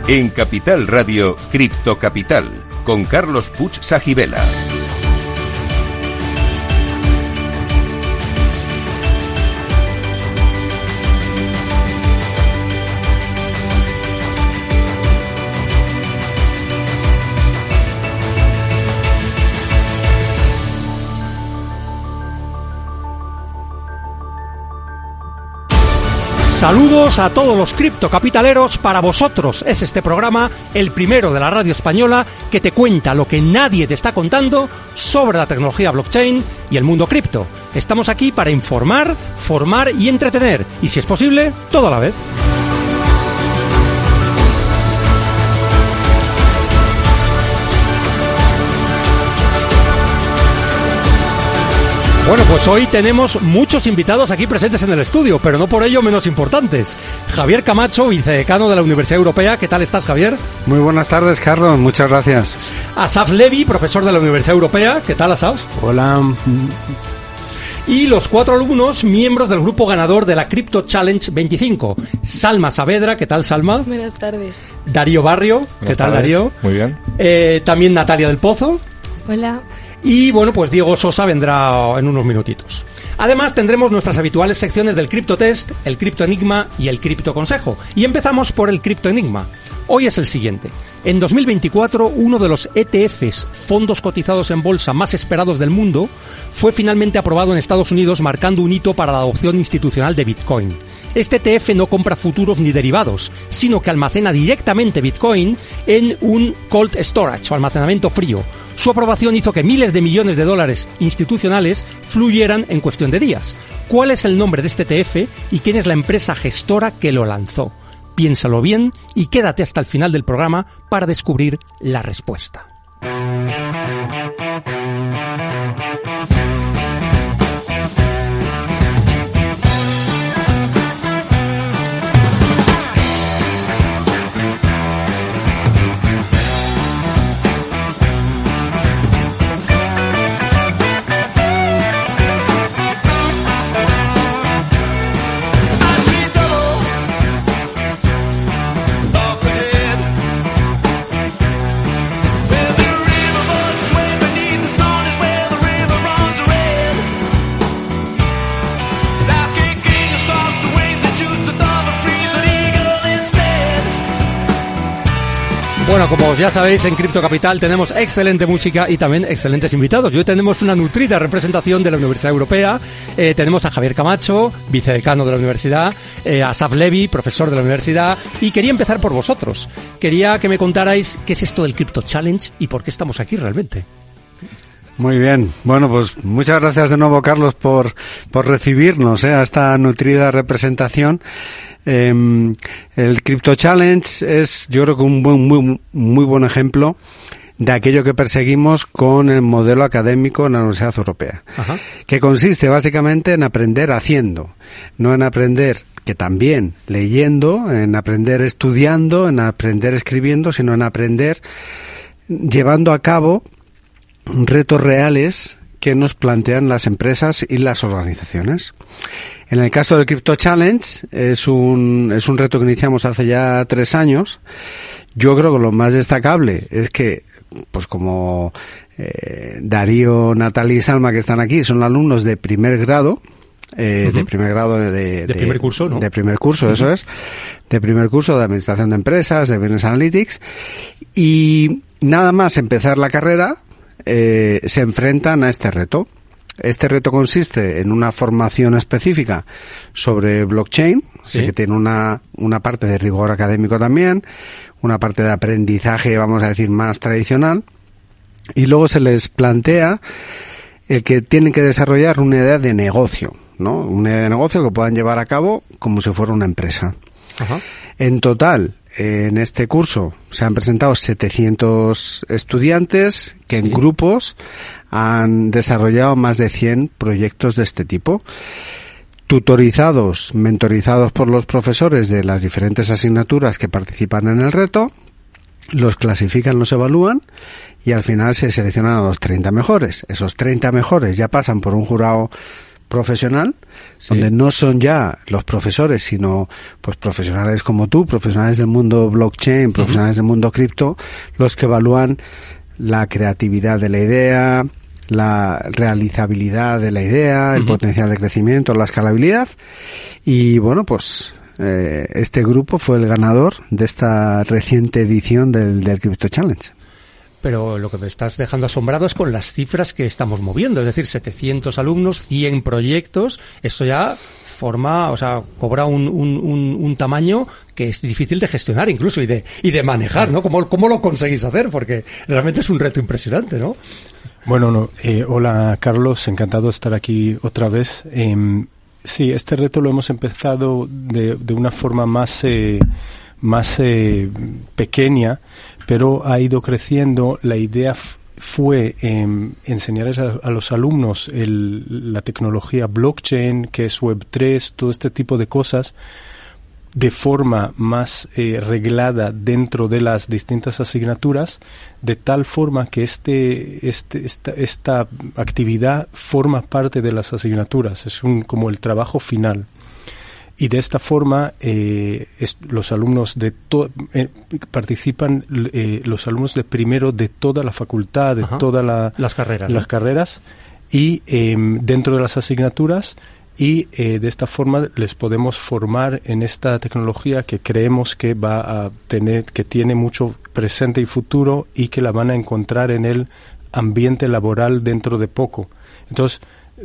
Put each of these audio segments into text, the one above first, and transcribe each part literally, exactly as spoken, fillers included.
En Capital Radio, Cripto Capital, con Carlos Puig Sajibela. Saludos a todos los criptocapitaleros. Para vosotros es este programa, el primero de la radio española, que te cuenta lo que nadie te está contando sobre la tecnología blockchain y el mundo cripto. Estamos aquí para informar, formar y entretener, y si es posible, todo a la vez. Bueno, pues hoy tenemos muchos invitados aquí presentes en el estudio, pero no por ello menos importantes. Javier Camacho, vicedecano de la Universidad Europea. ¿Qué tal estás, Javier? Muy buenas tardes, Carlos. Muchas gracias. Asaf Levy, profesor de la Universidad Europea. ¿Qué tal, Asaf? Hola. Y los cuatro alumnos, miembros del grupo ganador de la Crypto Challenge veinticinco. Salma Saavedra. ¿Qué tal, Salma? Buenas tardes. Darío Barrio. Buenas ¿Qué tal, tardes. Darío? Muy bien. Eh, también Natalia del Pozo. Hola. Y bueno, pues Diego Sosa vendrá en unos minutitos. Además tendremos nuestras habituales secciones del Crypto Test, el Crypto Enigma y el Crypto Consejo. Y empezamos por el Crypto Enigma. Hoy es el siguiente. En dos mil veinticuatro, uno de los E T Fs, fondos cotizados en bolsa más esperados del mundo, fue finalmente aprobado en Estados Unidos, marcando un hito para la adopción institucional de Bitcoin. Este E T F no compra futuros ni derivados, sino que almacena directamente Bitcoin en un cold storage o almacenamiento frío. Su aprobación hizo que miles de millones de dólares institucionales fluyeran en cuestión de días. ¿Cuál es el nombre de este E T F y quién es la empresa gestora que lo lanzó? Piénsalo bien y quédate hasta el final del programa para descubrir la respuesta. Bueno, como ya sabéis, en Cripto Capital tenemos excelente música y también excelentes invitados. Y hoy tenemos una nutrida representación de la Universidad Europea. Eh, tenemos a Javier Camacho, vicedecano de la universidad, eh, a Asaf Levy, profesor de la universidad. Y quería empezar por vosotros. Quería que me contarais qué es esto del Crypto Challenge y por qué estamos aquí realmente. Muy bien. Bueno, pues muchas gracias de nuevo, Carlos, por, por recibirnos eh, a esta nutrida representación. Eh, el Crypto Challenge es, yo creo que un buen, muy, muy buen ejemplo de aquello que perseguimos con el modelo académico en la Universidad Europea. Ajá. Que consiste básicamente en aprender haciendo, no en aprender, que también leyendo, en aprender estudiando, en aprender escribiendo, sino en aprender llevando a cabo retos reales que nos plantean las empresas y las organizaciones. En el caso del Crypto Challenge, es un, es un reto que iniciamos hace ya tres años. Yo creo que lo más destacable es que, pues como eh, Darío, Natalia y Salma, que están aquí, son alumnos de primer grado, eh, uh-huh. de primer grado de, de, de primer curso, ¿no? De primer curso, uh-huh. Eso es, de primer curso de Administración de Empresas, de Business Analytics, y nada más empezar la carrera, eh, se enfrentan a este reto. Este reto consiste en una formación específica sobre blockchain, sí. Así que tiene una, una parte de rigor académico también, una parte de aprendizaje, vamos a decir, más tradicional, y luego se les plantea el que tienen que desarrollar una idea de negocio, ¿no? Una idea de negocio que puedan llevar a cabo como si fuera una empresa. Ajá. En total, en este curso se han presentado setecientos estudiantes que en sí. grupos han desarrollado más de cien proyectos de este tipo, tutorizados, mentorizados por los profesores de las diferentes asignaturas que participan en el reto, los clasifican, los evalúan y al final se seleccionan a los treinta mejores. Esos treinta mejores ya pasan por un jurado profesional, sí. donde no son ya los profesores, sino pues profesionales como tú, profesionales del mundo blockchain, profesionales uh-huh. del mundo cripto, los que evalúan la creatividad de la idea, la realizabilidad de la idea, uh-huh. el potencial de crecimiento, la escalabilidad. Y bueno, pues eh, este grupo fue el ganador de esta reciente edición del, del Crypto Challenge. Pero lo que me estás dejando asombrado es con las cifras que estamos moviendo, es decir, setecientos alumnos, cien proyectos, eso ya forma, o sea, cobra un, un, un, un tamaño que es difícil de gestionar incluso y de y de manejar, ¿no? ¿Cómo, cómo lo conseguís hacer? Porque realmente es un reto impresionante, ¿no? Bueno, no, eh, hola Carlos, encantado de estar aquí otra vez. Eh, sí, este reto lo hemos empezado de, de una forma más... Eh, más eh, pequeña, pero ha ido creciendo. La idea f- fue eh, enseñarles a, a los alumnos el, la tecnología blockchain, que es web tres, todo este tipo de cosas, de forma más eh, reglada dentro de las distintas asignaturas, de tal forma que este, este esta, esta actividad forma parte de las asignaturas, es un como el trabajo final. Y de esta forma eh, es, los alumnos de to, eh, participan eh, los alumnos de primero de toda la facultad, de Ajá. todas la, las carreras, las ¿no? carreras y eh, dentro de las asignaturas y eh, de esta forma les podemos formar en esta tecnología que creemos que va a tener, que tiene mucho presente y futuro y que la van a encontrar en el ambiente laboral dentro de poco. Entonces,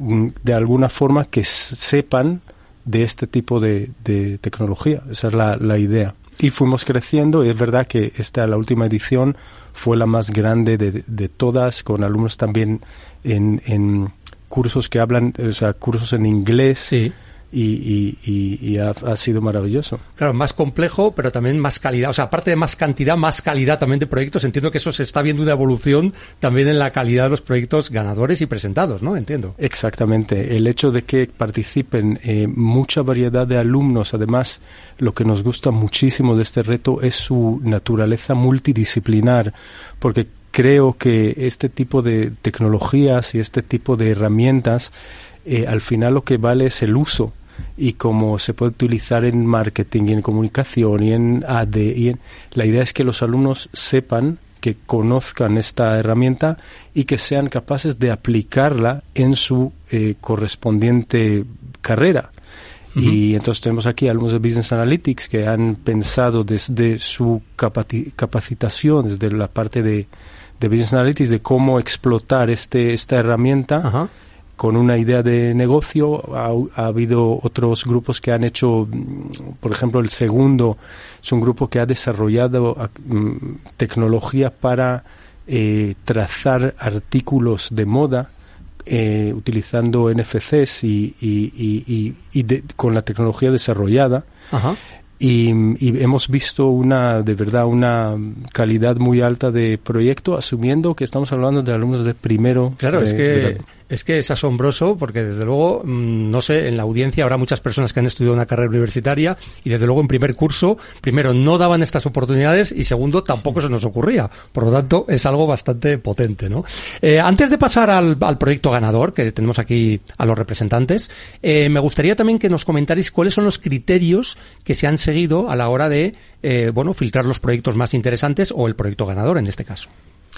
de alguna forma que sepan de este tipo de, de tecnología. Esa es la, la idea. Y fuimos creciendo, y es verdad que esta, la última edición, fue la más grande de, de todas, con alumnos también en, en cursos que hablan, o sea, cursos en inglés. Sí. Y, y, y, y ha, ha sido maravilloso. Claro, más complejo, pero también más calidad. O sea, aparte de más cantidad, más calidad también de proyectos. Entiendo que eso se está viendo una evolución también en la calidad de los proyectos ganadores y presentados, ¿no? Entiendo. Exactamente. El hecho de que participen eh, mucha variedad de alumnos, además, lo que nos gusta muchísimo de este reto es su naturaleza multidisciplinar, porque creo que este tipo de tecnologías y este tipo de herramientas, eh, al final lo que vale es el uso. Y como se puede utilizar en marketing y en comunicación y en A D, y en, la idea es que los alumnos sepan, que conozcan esta herramienta y que sean capaces de aplicarla en su eh, correspondiente carrera. Uh-huh. Y entonces tenemos aquí alumnos de Business Analytics que han pensado desde su capaci- capacitación, desde la parte de, de Business Analytics, de cómo explotar este esta herramienta. Uh-huh. Con una idea de negocio. Ha, ha habido otros grupos que han hecho, por ejemplo, el segundo es un grupo que ha desarrollado um, tecnología para eh, trazar artículos de moda eh, utilizando N F Cs y, y, y, y, y de, con la tecnología desarrollada. Ajá. Y, y hemos visto una, de verdad, una calidad muy alta de proyecto, asumiendo que estamos hablando de alumnos de primero. Claro, de, es que de la... es que es asombroso porque desde luego, no sé, en la audiencia habrá muchas personas que han estudiado una carrera universitaria y desde luego en primer curso, primero no daban estas oportunidades y segundo tampoco se nos ocurría. Por lo tanto, es algo bastante potente, ¿no? Eh, antes de pasar al, al proyecto ganador, que tenemos aquí a los representantes, eh, me gustaría también que nos comentarais cuáles son los criterios que se han seguido a la hora de, eh, bueno, filtrar los proyectos más interesantes o el proyecto ganador en este caso.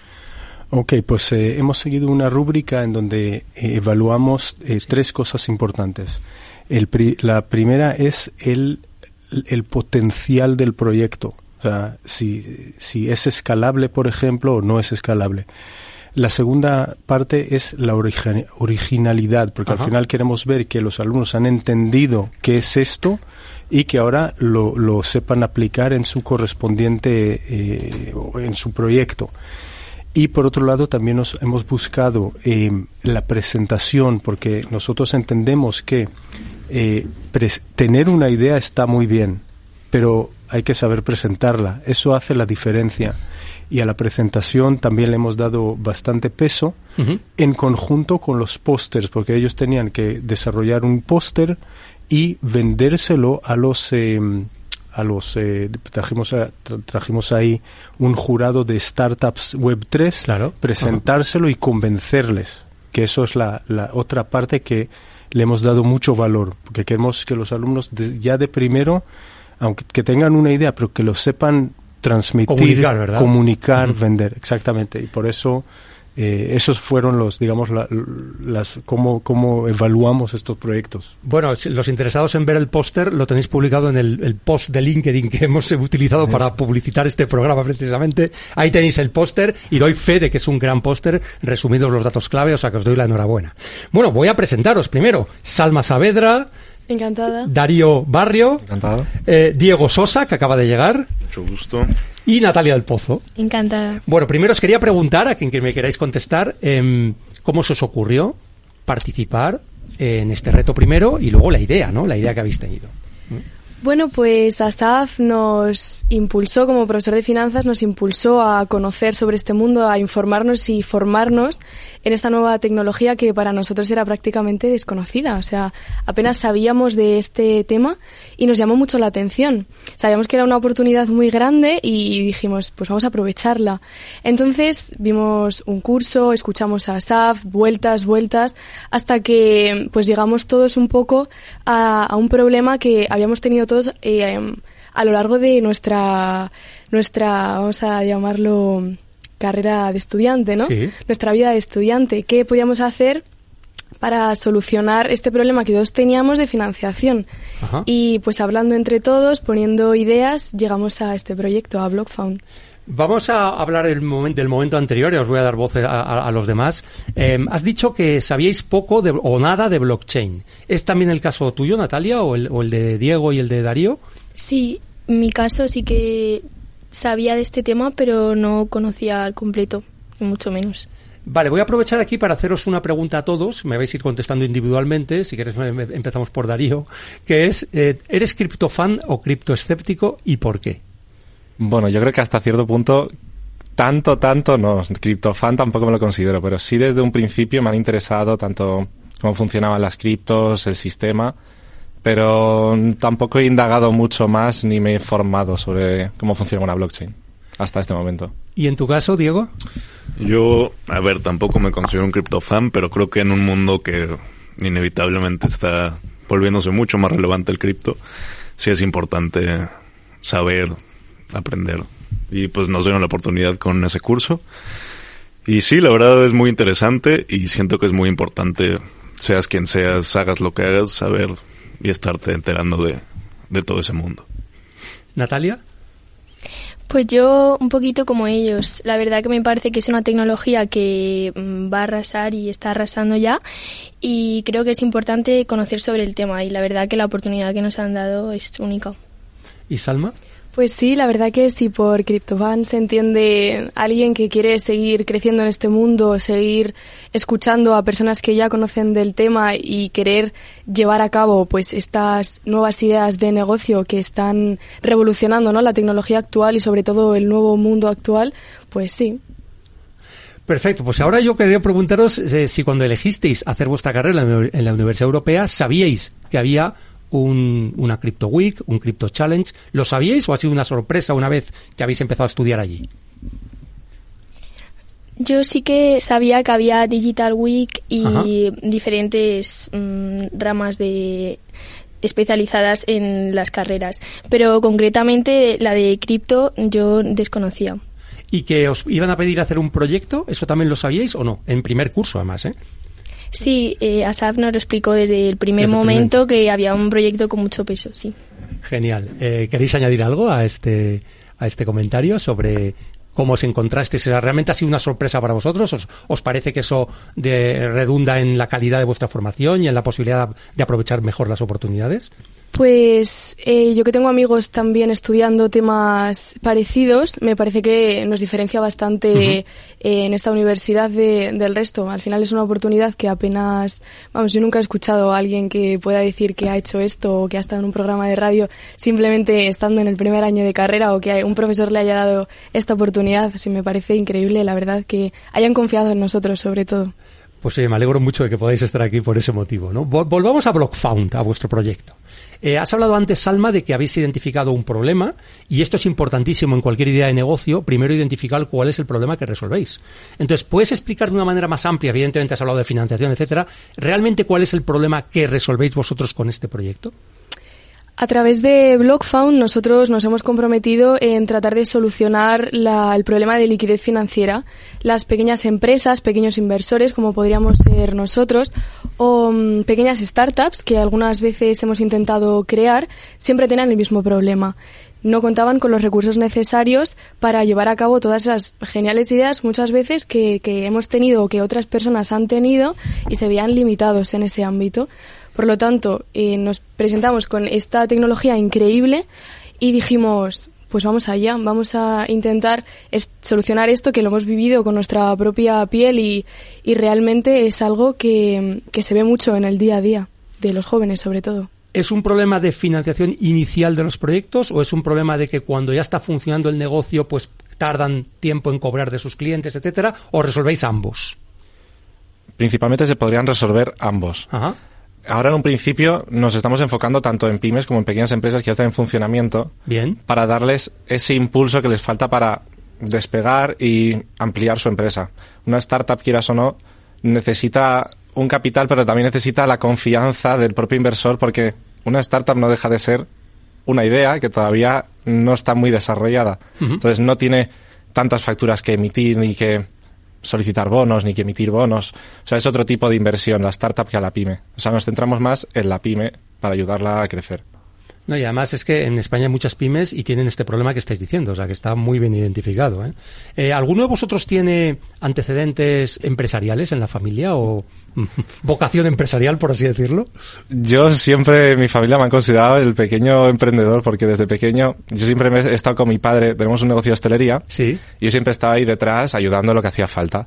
Ok, pues eh, hemos seguido una rúbrica en donde eh, evaluamos eh, sí. tres cosas importantes. El pri- la primera es el, el potencial del proyecto. O sea, si, si es escalable, por ejemplo, o no es escalable. La segunda parte es la origi- originalidad, porque Ajá. al final queremos ver que los alumnos han entendido qué es esto y que ahora lo, lo sepan aplicar en su correspondiente, eh, en su proyecto. Y por otro lado también nos hemos buscado eh, la presentación, porque nosotros entendemos que eh, pres- tener una idea está muy bien, pero hay que saber presentarla. Eso hace la diferencia. Y a la presentación también le hemos dado bastante peso, uh-huh. en conjunto con los pósters, porque ellos tenían que desarrollar un póster y vendérselo a los... Eh, a los eh, trajimos a, tra, trajimos ahí un jurado de startups web tres, claro. presentárselo uh-huh. y convencerles, que eso es la, la otra parte que le hemos dado mucho valor, porque queremos que los alumnos de, ya de primero, aunque que tengan una idea, pero que lo sepan transmitir, comunicar, ¿verdad? comunicar Uh-huh. vender, exactamente. Y por eso eh, esos fueron los, digamos, la, las cómo, cómo evaluamos estos proyectos. Bueno, si los interesados en ver el póster lo tenéis publicado en el, el post de LinkedIn que hemos utilizado para Eso. publicitar este programa precisamente. Ahí tenéis el póster y doy fe de que es un gran póster, resumidos los datos clave, o sea que os doy la enhorabuena. Bueno, voy a presentaros primero. Salma Saavedra, Encantada. Darío Barrio, Encantado. eh, Diego Sosa, que acaba de llegar, Mucho gusto. y Natalia del Pozo. Encantada. Bueno, primero os quería preguntar, a quien que me queráis contestar, eh, ¿cómo se os ocurrió participar en este reto primero y luego la idea, ¿no? La idea que habéis tenido. Bueno, pues Asaf nos impulsó, como profesor de finanzas, nos impulsó a conocer sobre este mundo, a informarnos y formarnos en esta nueva tecnología que para nosotros era prácticamente desconocida. O sea, apenas sabíamos de este tema y nos llamó mucho la atención. Sabíamos que era una oportunidad muy grande y dijimos, pues vamos a aprovecharla. Entonces vimos un curso, escuchamos a Asaf, vueltas, vueltas, hasta que pues llegamos todos un poco a, a un problema que habíamos tenido todos eh, a lo largo de nuestra, nuestra, vamos a llamarlo, carrera de estudiante, ¿no? Sí. Nuestra vida de estudiante. ¿Qué podíamos hacer para solucionar este problema que todos teníamos de financiación? Ajá. Y pues hablando entre todos, poniendo ideas, llegamos a este proyecto, a BlockFound. Vamos a hablar el momen- del momento anterior y os voy a dar voz a, a- a los demás. Eh, has dicho que sabíais poco de- o nada de blockchain. ¿Es también el caso tuyo, Natalia, o el, o el de Diego y el de Darío? Sí, en mi caso sí que sabía de este tema, pero no conocía al completo, ni mucho menos. Vale, voy a aprovechar aquí para haceros una pregunta a todos. Me vais a ir contestando individualmente. Si queréis, me- me- empezamos por Darío. Que es, eh, ¿eres criptofan o criptoescéptico y por qué? Bueno, yo creo que hasta cierto punto, tanto, tanto no. Criptofan tampoco me lo considero, pero sí desde un principio me han interesado tanto cómo funcionaban las criptos, el sistema, pero tampoco he indagado mucho más ni me he formado sobre cómo funciona una blockchain hasta este momento. ¿Y en tu caso, Diego? Yo, a ver, tampoco me considero un criptofan, pero creo que en un mundo que inevitablemente está volviéndose mucho más relevante el cripto, sí es importante saber, aprender. Y pues nos dieron la oportunidad con ese curso. Y sí, la verdad es muy interesante y siento que es muy importante, seas quien seas, hagas lo que hagas, saber y estarte enterando de, de todo ese mundo. ¿Natalia? Pues yo un poquito como ellos. La verdad que me parece que es una tecnología que mm, va a arrasar y está arrasando ya, y creo que es importante conocer sobre el tema, y la verdad que la oportunidad que nos han dado es única. ¿Y Salma? Pues sí, la verdad que si por CryptoFan se entiende alguien que quiere seguir creciendo en este mundo, seguir escuchando a personas que ya conocen del tema y querer llevar a cabo pues estas nuevas ideas de negocio que están revolucionando, ¿no?, la tecnología actual y sobre todo el nuevo mundo actual, pues sí. Perfecto, pues ahora yo quería preguntaros eh, si cuando elegisteis hacer vuestra carrera en la, en la Universidad Europea sabíais que había un, una Crypto Week, un Crypto Challenge. ¿Lo sabíais o ha sido una sorpresa una vez que habéis empezado a estudiar allí? Yo sí que sabía que había Digital Week y Ajá. diferentes mm, ramas de especializadas en las carreras, pero concretamente la de cripto yo desconocía. ¿Y que os iban a pedir hacer un proyecto? ¿Eso también lo sabíais o no? En primer curso, además, ¿eh? Sí, eh, Asaf nos lo explicó desde el primer Desde el momento que había un proyecto con mucho peso, sí. Genial. Eh, ¿Queréis añadir algo a este, a este comentario sobre cómo os encontrasteis? ¿Realmente ha sido una sorpresa para vosotros? ¿Os, os parece que eso de, redunda en la calidad de vuestra formación y en la posibilidad de aprovechar mejor las oportunidades? Pues eh, yo que tengo amigos también estudiando temas parecidos, me parece que nos diferencia bastante uh-huh. eh, en esta universidad de, del resto. Al final es una oportunidad que apenas, vamos, yo nunca he escuchado a alguien que pueda decir que ha hecho esto o que ha estado en un programa de radio simplemente estando en el primer año de carrera, o que un profesor le haya dado esta oportunidad. Sí, me parece increíble, la verdad, que hayan confiado en nosotros sobre todo. Pues eh, me alegro mucho de que podáis estar aquí por ese motivo, ¿no? Vol- volvamos a BlockFound, a vuestro proyecto. Eh, has hablado antes, Salma, de que habéis identificado un problema, y esto es importantísimo en cualquier idea de negocio, primero identificar cuál es el problema que resolvéis. Entonces, ¿puedes explicar de una manera más amplia, evidentemente has hablado de financiación, etcétera, realmente cuál es el problema que resolvéis vosotros con este proyecto? A través de BlockFound nosotros nos hemos comprometido en tratar de solucionar la, el problema de liquidez financiera. Las pequeñas empresas, pequeños inversores, como podríamos ser nosotros, o um, pequeñas startups que algunas veces hemos intentado crear, siempre tenían el mismo problema. No contaban con los recursos necesarios para llevar a cabo todas esas geniales ideas muchas veces que, que hemos tenido o que otras personas han tenido y se veían limitados en ese ámbito. Por lo tanto, eh, nos presentamos con esta tecnología increíble y dijimos, pues vamos allá, vamos a intentar es- solucionar esto que lo hemos vivido con nuestra propia piel y, y realmente es algo que, que se ve mucho en el día a día de los jóvenes sobre todo. ¿Es un problema de financiación inicial de los proyectos o es un problema de que cuando ya está funcionando el negocio pues tardan tiempo en cobrar de sus clientes, etcétera, o resolvéis ambos? Principalmente se podrían resolver ambos. Ajá. Ahora en un principio nos estamos enfocando tanto en pymes como en pequeñas empresas que ya están en funcionamiento. Bien. Para darles ese impulso que les falta para despegar y ampliar su empresa. Una startup, quieras o no, necesita un capital, pero también necesita la confianza del propio inversor, porque una startup no deja de ser una idea que todavía no está muy desarrollada. Uh-huh. Entonces no tiene tantas facturas que emitir, ni que solicitar bonos, ni que emitir bonos. O sea, es otro tipo de inversión, la startup, que a la pyme. O sea, nos centramos más en la pyme para ayudarla a crecer. No, y además es que en España hay muchas pymes y tienen este problema que estáis diciendo, o sea, que está muy bien identificado, ¿eh? Eh, ¿Alguno de vosotros tiene antecedentes empresariales en la familia o vocación empresarial, por así decirlo? Yo siempre, mi familia me han considerado el pequeño emprendedor, porque desde pequeño yo siempre me he estado con mi padre, tenemos un negocio de hostelería, sí, y yo siempre estaba ahí detrás ayudando lo que hacía falta.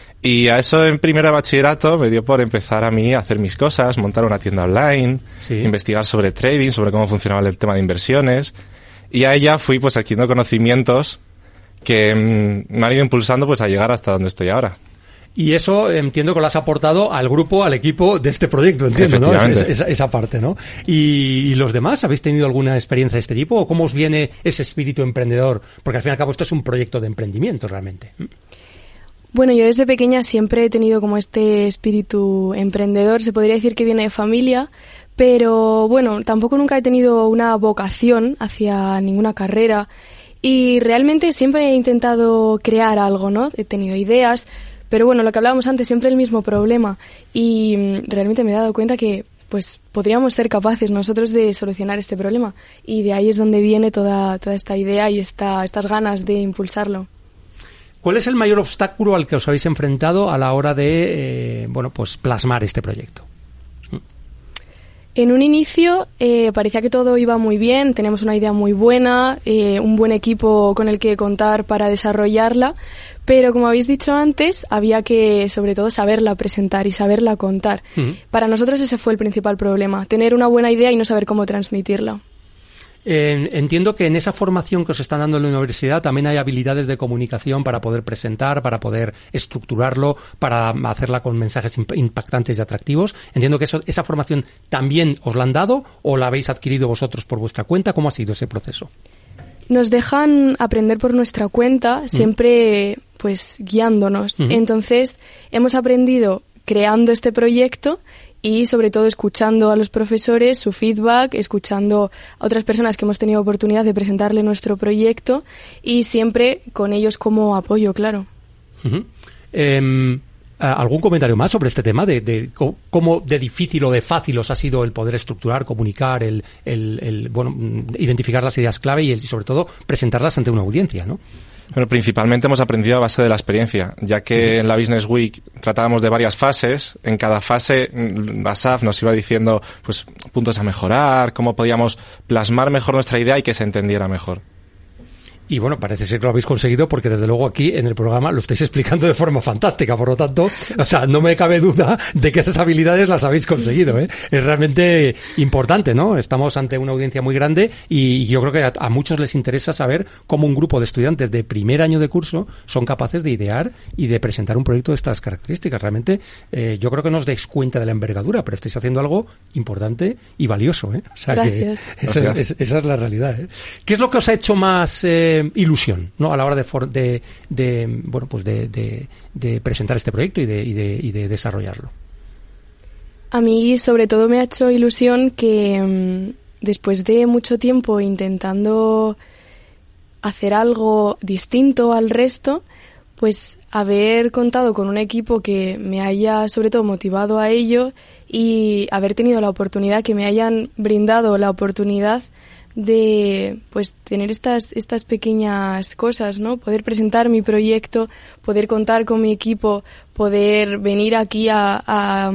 Y a eso en primero de bachillerato me dio por empezar a mí a hacer mis cosas, montar una tienda online, sí, investigar sobre trading, sobre cómo funcionaba el tema de inversiones. Y a ella fui pues adquiriendo conocimientos que mmm, me han ido impulsando pues a llegar hasta donde estoy ahora. Y eso entiendo que lo has aportado al grupo, al equipo de este proyecto, entiendo, ¿no? Es, es, esa, esa parte, ¿no? ¿Y, ¿Y los demás habéis tenido alguna experiencia de este tipo? ¿O cómo os viene ese espíritu emprendedor? Porque al fin y al cabo esto es un proyecto de emprendimiento realmente. Bueno, yo desde pequeña siempre he tenido como este espíritu emprendedor, se podría decir que viene de familia, pero bueno, tampoco nunca he tenido una vocación hacia ninguna carrera y realmente siempre he intentado crear algo, ¿no? He tenido ideas, pero bueno, lo que hablábamos antes, siempre el mismo problema y realmente me he dado cuenta que pues podríamos ser capaces nosotros de solucionar este problema y de ahí es donde viene toda, toda esta idea y esta, estas ganas de impulsarlo. ¿Cuál es el mayor obstáculo al que os habéis enfrentado a la hora de eh, bueno, pues plasmar este proyecto? En un inicio eh, parecía que todo iba muy bien, teníamos una idea muy buena, eh, un buen equipo con el que contar para desarrollarla, pero como habéis dicho antes, había que sobre todo saberla presentar y saberla contar. Uh-huh. Para nosotros ese fue el principal problema, tener una buena idea y no saber cómo transmitirla. Eh, entiendo que en esa formación que os están dando en la universidad también hay habilidades de comunicación para poder presentar, para poder estructurarlo, para hacerla con mensajes imp- impactantes y atractivos. Entiendo que eso, esa formación también os la han dado o la habéis adquirido vosotros por vuestra cuenta. ¿Cómo ha sido ese proceso? Nos dejan aprender por nuestra cuenta, siempre mm. pues guiándonos. Uh-huh. Entonces hemos aprendido creando este proyecto y sobre todo escuchando a los profesores, su feedback, escuchando a otras personas que hemos tenido oportunidad de presentarle nuestro proyecto y siempre con ellos como apoyo, claro. Uh-huh. Eh, ¿Algún comentario más sobre este tema? De, de cómo de difícil o de fácil os ha sido el poder estructurar, comunicar, el, el, el bueno, identificar las ideas clave y, el, y sobre todo presentarlas ante una audiencia, ¿no? Bueno, principalmente hemos aprendido a base de la experiencia, ya que en la Business Week tratábamos de varias fases. En cada fase, Asaf nos iba diciendo pues puntos a mejorar, cómo podíamos plasmar mejor nuestra idea y que se entendiera mejor. Y bueno, parece ser que lo habéis conseguido porque desde luego aquí en el programa lo estáis explicando de forma fantástica. Por lo tanto, o sea, no me cabe duda de que esas habilidades las habéis conseguido, ¿eh? Es realmente importante, ¿no? Estamos ante una audiencia muy grande y yo creo que a, a muchos les interesa saber cómo un grupo de estudiantes de primer año de curso son capaces de idear y de presentar un proyecto de estas características. Realmente, eh, yo creo que no os dais cuenta de la envergadura, pero estáis haciendo algo importante y valioso, ¿eh? O sea, Gracias. que esa es, es, esa es la realidad, ¿eh? ¿Qué es lo que os ha hecho más eh, ilusión, ¿no? A la hora de, for, de, de bueno, pues de, de, de presentar este proyecto y de, y de, y de desarrollarlo? A mí, sobre todo, me ha hecho ilusión que mmm, después de mucho tiempo intentando hacer algo distinto al resto, pues haber contado con un equipo que me haya, sobre todo, motivado a ello y haber tenido la oportunidad, que me hayan brindado la oportunidad de pues tener estas estas pequeñas cosas, ¿no? Poder presentar mi proyecto, poder contar con mi equipo, poder venir aquí a, a,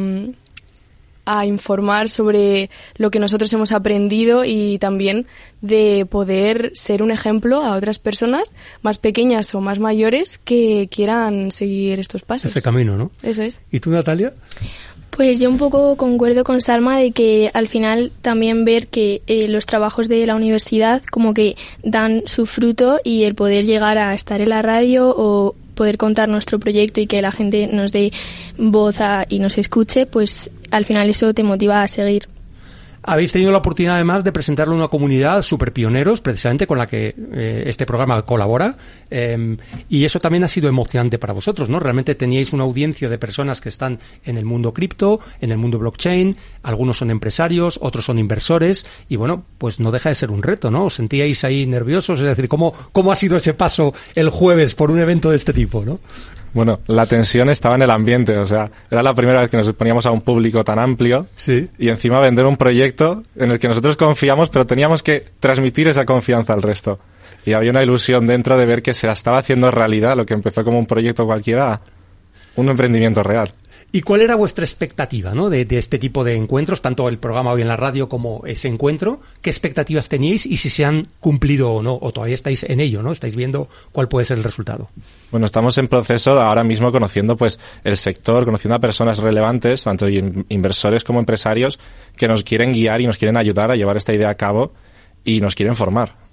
a informar sobre lo que nosotros hemos aprendido y también de poder ser un ejemplo a otras personas más pequeñas o más mayores que quieran seguir estos pasos. Ese camino, ¿no? Eso es. ¿Y tú, Natalia? Pues yo un poco concuerdo con Salma de que al final también ver que eh, los trabajos de la universidad como que dan su fruto y el poder llegar a estar en la radio o poder contar nuestro proyecto y que la gente nos dé voz a, y nos escuche, pues al final eso te motiva a seguir. Habéis tenido la oportunidad además de presentarlo a una comunidad súper pioneros, precisamente con la que eh, este programa colabora, eh, y eso también ha sido emocionante para vosotros, ¿no? Realmente teníais una audiencia de personas que están en el mundo cripto, en el mundo blockchain, algunos son empresarios, otros son inversores, y bueno, pues no deja de ser un reto, ¿no? ¿Os sentíais ahí nerviosos? Es decir, ¿cómo, cómo ha sido ese paso el jueves por un evento de este tipo, ¿no? Bueno, la tensión estaba en el ambiente, o sea, era la primera vez que nos exponíamos a un público tan amplio, sí, y encima vender un proyecto en el que nosotros confiamos, pero teníamos que transmitir esa confianza al resto. Y había una ilusión dentro de ver que se estaba haciendo realidad lo que empezó como un proyecto cualquiera, un emprendimiento real. ¿Y cuál era vuestra expectativa, ¿no? de, de este tipo de encuentros, tanto el programa hoy en la radio como ese encuentro? ¿Qué expectativas teníais y si se han cumplido o no? O todavía estáis en ello, ¿no? Estáis viendo cuál puede ser el resultado. Bueno, estamos en proceso de ahora mismo conociendo pues el sector, conociendo a personas relevantes, tanto inversores como empresarios, que nos quieren guiar y nos quieren ayudar a llevar esta idea a cabo y nos quieren formar.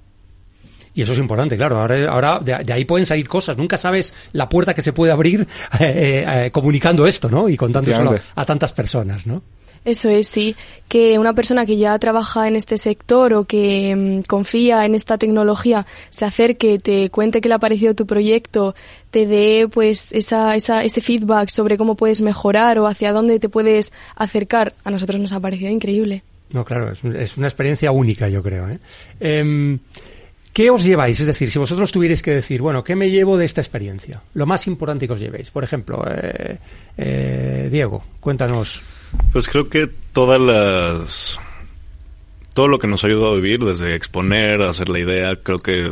Y eso es importante, claro. Ahora, ahora de, de ahí pueden salir cosas. Nunca sabes la puerta que se puede abrir eh, eh, comunicando esto, ¿no? Y contándoselo a tantas personas, ¿no? Eso es, sí. Que una persona que ya trabaja en este sector o que mmm, confía en esta tecnología se acerque, te cuente qué le ha parecido tu proyecto, te dé pues esa, esa, ese feedback sobre cómo puedes mejorar o hacia dónde te puedes acercar. A nosotros nos ha parecido increíble. No, claro, es, es una experiencia única, yo creo, ¿eh? Eh, ¿Qué os lleváis? Es decir, si vosotros tuvierais que decir, bueno, ¿qué me llevo de esta experiencia? Lo más importante que os llevéis. Por ejemplo, eh, eh, Diego, cuéntanos. Pues creo que todas las... todo lo que nos ha ayudado a vivir, desde exponer, hacer la idea, creo que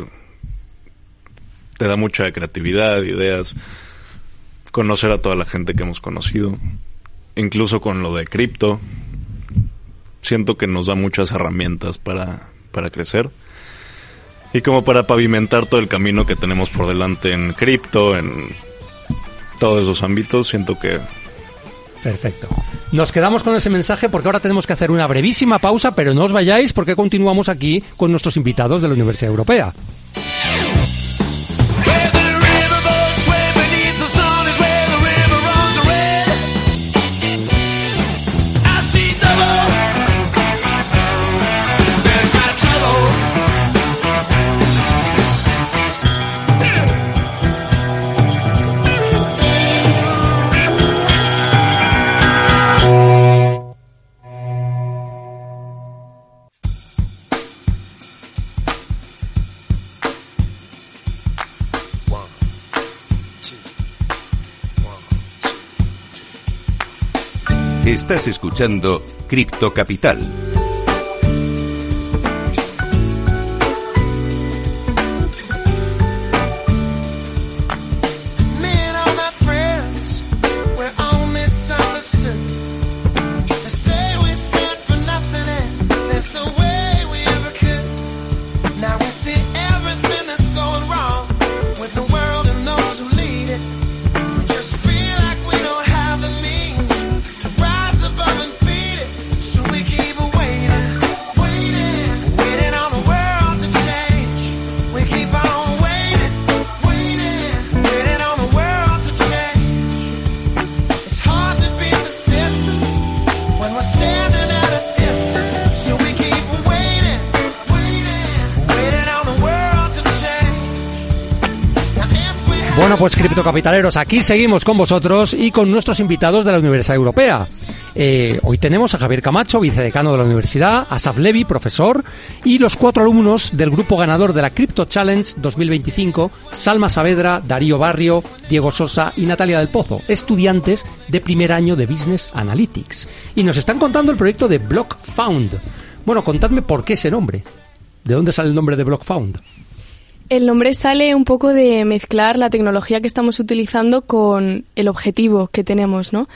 te da mucha creatividad, ideas, conocer a toda la gente que hemos conocido, incluso con lo de cripto. Siento que nos da muchas herramientas para, para crecer. Y como para pavimentar todo el camino que tenemos por delante en cripto, en todos esos ámbitos, siento que... Perfecto. Nos quedamos con ese mensaje porque ahora tenemos que hacer una brevísima pausa, pero no os vayáis porque continuamos aquí con nuestros invitados de la Universidad Europea. Estás escuchando Cripto Capital. Now we see everything that's going Bueno, pues criptocapitaleros, aquí seguimos con vosotros y con nuestros invitados de la Universidad Europea. Eh, hoy tenemos a Javier Camacho, vicedecano de la universidad, Asaf Levi, profesor, y los cuatro alumnos del grupo ganador de la Crypto Challenge dos mil veinticinco, Salma Saavedra, Darío Barrio, Diego Sosa y Natalia del Pozo, estudiantes de primer año de Business Analytics. Y nos están contando el proyecto de BlockFound. Bueno, contadme por qué ese nombre. ¿De dónde sale el nombre de BlockFound? El nombre sale un poco de mezclar la tecnología que estamos utilizando con el objetivo que tenemos, ¿no?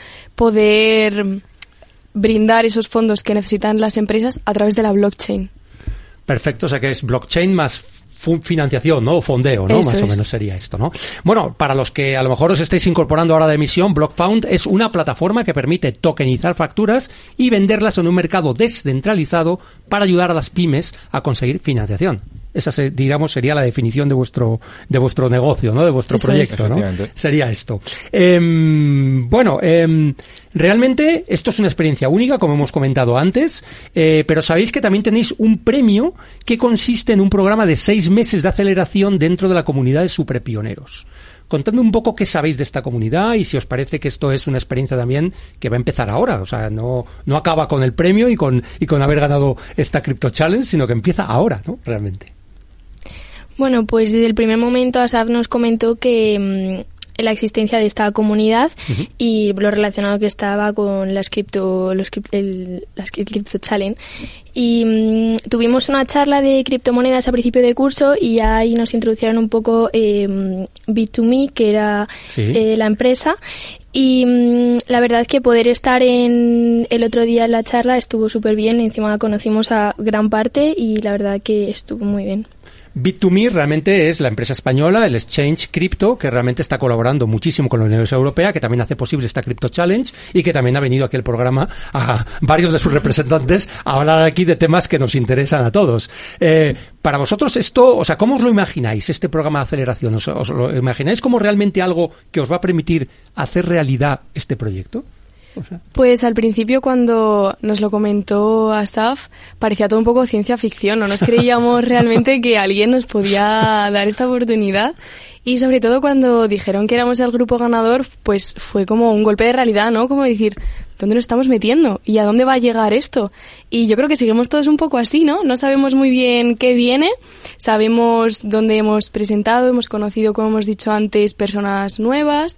Poder brindar esos fondos que necesitan las empresas a través de la blockchain. Perfecto, o sea que es blockchain más financiación, ¿no? O fondeo, ¿no? Eso Más o es. menos sería esto, ¿no? Bueno, para los que a lo mejor os estáis incorporando ahora de emisión, BlockFound es una plataforma que permite tokenizar facturas y venderlas en un mercado descentralizado para ayudar a las pymes a conseguir financiación. Esa, digamos, sería la definición de vuestro de vuestro negocio, ¿no? De vuestro Eso proyecto, es. ¿no? Efectivamente. Sería esto. Eh, bueno, eh, realmente esto es una experiencia única, como hemos comentado antes, eh, pero sabéis que también tenéis un premio que consiste en un programa de seis meses de aceleración dentro de la comunidad de superpioneros. Contadme un poco qué sabéis de esta comunidad y si os parece que esto es una experiencia también que va a empezar ahora. O sea, no, no acaba con el premio y con, y con haber ganado esta Crypto Challenge, sino que empieza ahora, ¿no? Realmente. Bueno, pues desde el primer momento Asaf nos comentó que mmm, la existencia de esta comunidad uh-huh. y lo relacionado que estaba con las cripto, los, el, las Crypto Challenge. Y mmm, tuvimos una charla de criptomonedas a principio de curso y ahí nos introdujeron un poco eh, Bit to Me, que era sí. eh, la empresa. Y mmm, la verdad es que poder estar en el otro día en la charla estuvo súper bien. Encima conocimos a gran parte y la verdad que estuvo muy bien. Bit to Me realmente es la empresa española, el Exchange Crypto, que realmente está colaborando muchísimo con la Universidad Europea, que también hace posible esta Crypto Challenge y que también ha venido aquí al programa a varios de sus representantes a hablar aquí de temas que nos interesan a todos. Eh, para vosotros esto, o sea, ¿cómo os lo imagináis, este programa de aceleración? ¿Os, os lo imagináis como realmente algo que os va a permitir hacer realidad este proyecto? O sea. Pues al principio cuando nos lo comentó Asaf parecía todo un poco ciencia ficción, no nos creíamos realmente que alguien nos podía dar esta oportunidad y sobre todo cuando dijeron que éramos el grupo ganador pues fue como un golpe de realidad, ¿no? Como decir, ¿dónde nos estamos metiendo? ¿Y a dónde va a llegar esto? Y yo creo que seguimos todos un poco así, ¿no? No sabemos muy bien qué viene, sabemos dónde hemos presentado, hemos conocido, como hemos dicho antes, personas nuevas.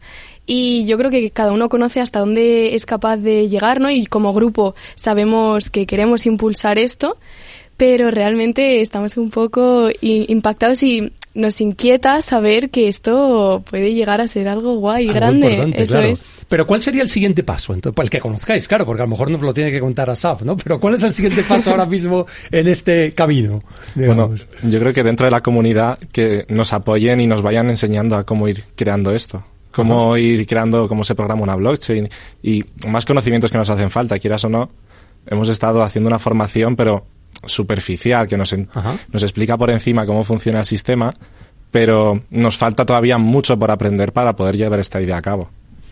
Y yo creo que cada uno conoce hasta dónde es capaz de llegar, ¿no? Y como grupo sabemos que queremos impulsar esto, pero realmente estamos un poco impactados y nos inquieta saber que esto puede llegar a ser algo guay, algo grande. Eso claro. es. Pero ¿cuál sería el siguiente paso? Entonces, para el que conozcáis, claro, porque a lo mejor nos lo tiene que contar Asaf, ¿no? Pero ¿cuál es el siguiente paso ahora mismo en este camino? Digamos? Bueno, yo creo que dentro de la comunidad que nos apoyen y nos vayan enseñando a cómo ir creando esto. Cómo uh-huh. ir creando, cómo se programa una blockchain y más conocimientos que nos hacen falta, quieras o no. Hemos estado haciendo una formación, pero superficial, que nos, en, uh-huh. nos explica por encima cómo funciona el sistema, pero nos falta todavía mucho por aprender para poder llevar esta idea a cabo.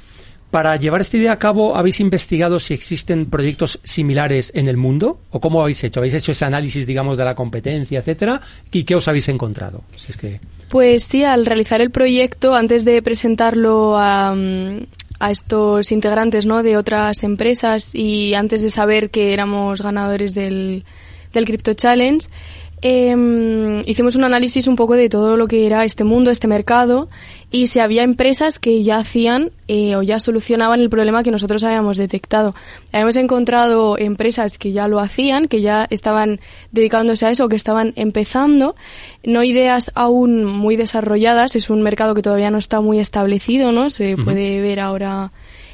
Para llevar esta idea a cabo, ¿habéis investigado si existen proyectos similares en el mundo? ¿O cómo habéis hecho? ¿Habéis hecho ese análisis, digamos, de la competencia, etcétera? ¿Y qué os habéis encontrado? Si es que... Pues sí, al realizar el proyecto, antes de presentarlo a, a estos integrantes, ¿no?, de otras empresas y antes de saber que éramos ganadores del, del Crypto Challenge, Eh, hicimos un análisis un poco de todo lo que era este mundo, este mercado, y si había empresas que ya hacían eh, o ya solucionaban el problema que nosotros habíamos detectado. Habíamos encontrado empresas que ya lo hacían, que ya estaban dedicándose a eso, que estaban empezando, no ideas aún muy desarrolladas, es un mercado que todavía no está muy establecido, ¿no? Se uh-huh. puede ver ahora,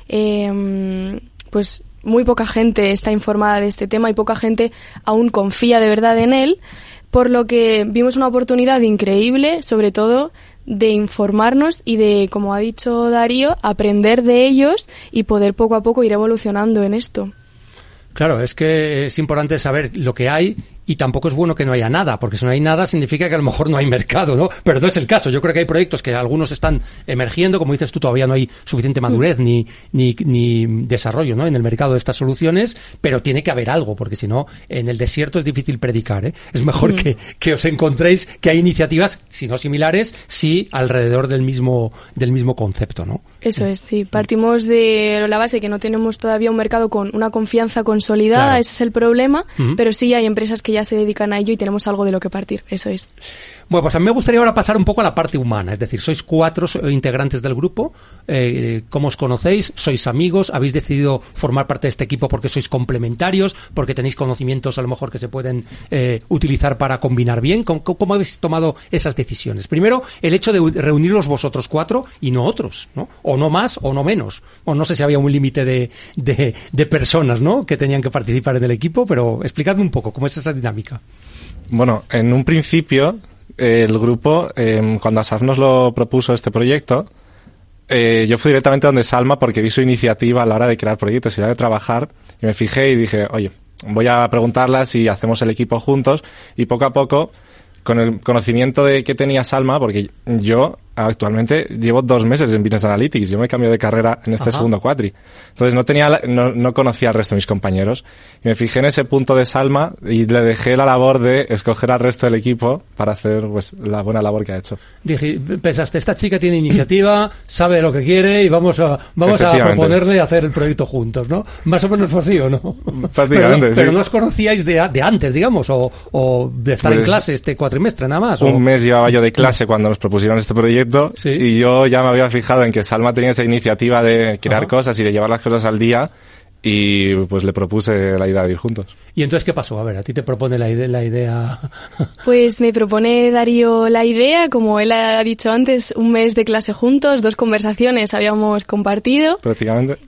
eh, pues muy poca gente está informada de este tema y poca gente aún confía de verdad en él. Por lo que vimos una oportunidad increíble, sobre todo, de informarnos y de, como ha dicho Darío, aprender de ellos y poder poco a poco ir evolucionando en esto. Claro, es que es importante saber lo que hay y tampoco es bueno que no haya nada, porque si no hay nada significa que a lo mejor no hay mercado, ¿no? Pero no es el caso. Yo creo que hay proyectos que algunos están emergiendo, como dices tú, todavía no hay suficiente madurez ni, ni, ni desarrollo, ¿no?, en el mercado de estas soluciones, pero tiene que haber algo, porque si no, en el desierto es difícil predicar, ¿eh? Es mejor mm. que, que os encontréis que hay iniciativas, si no similares, sí alrededor del mismo, del mismo concepto, ¿no? Eso es, sí. Partimos de la base que no tenemos todavía un mercado con una confianza consolidada, claro. Ese es el problema, uh-huh. Pero sí hay empresas que ya se dedican a ello y tenemos algo de lo que partir, eso es. Bueno, pues a mí me gustaría ahora pasar un poco a la parte humana, es decir, sois cuatro integrantes del grupo, eh, ¿cómo os conocéis? ¿Sois amigos? ¿Habéis decidido formar parte de este equipo porque sois complementarios? ¿Porque tenéis conocimientos a lo mejor que se pueden eh, utilizar para combinar bien? ¿Cómo, ¿Cómo habéis tomado esas decisiones? Primero, el hecho de reuniros vosotros cuatro y no otros, ¿no? O no más o no menos. O no sé si había un límite de, de, de personas, ¿no?, que tenían que participar en el equipo, pero explicadme un poco cómo es esa dinámica. Bueno, en un principio, eh, el grupo, eh, cuando Asaf nos lo propuso este proyecto, eh, yo fui directamente donde Salma porque vi su iniciativa a la hora de crear proyectos y a la hora de trabajar, y me fijé y dije, oye, voy a preguntarla si hacemos el equipo juntos, y poco a poco, con el conocimiento de que tenía Salma, porque yo actualmente llevo dos meses en Business Analytics, yo me cambio de carrera en este Ajá. segundo cuatri, entonces no tenía, no, no conocía al resto de mis compañeros, y me fijé en ese punto de Salma y le dejé la labor de escoger al resto del equipo para hacer pues la buena labor que ha hecho. Dije, pensaste, esta chica tiene iniciativa, sabe lo que quiere y vamos a vamos a proponerle hacer el proyecto juntos, ¿no? Más o menos fue así, ¿o no? Prácticamente, pero, sí. Pero no os conocíais de, de antes, digamos, o, o de estar pues, en clase este cuatrimestre nada más. Un o... mes llevaba yo de clase cuando nos propusieron este proyecto. ¿Sí? Y yo ya me había fijado en que Salma tenía esa iniciativa de crear Ajá. cosas y de llevar las cosas al día, y pues le propuse la idea de ir juntos. ¿Y entonces qué pasó? A ver, a ti te propone la idea, la idea... Pues me propone Darío la idea, como él ha dicho antes, un mes de clase juntos, dos conversaciones habíamos compartido. Prácticamente.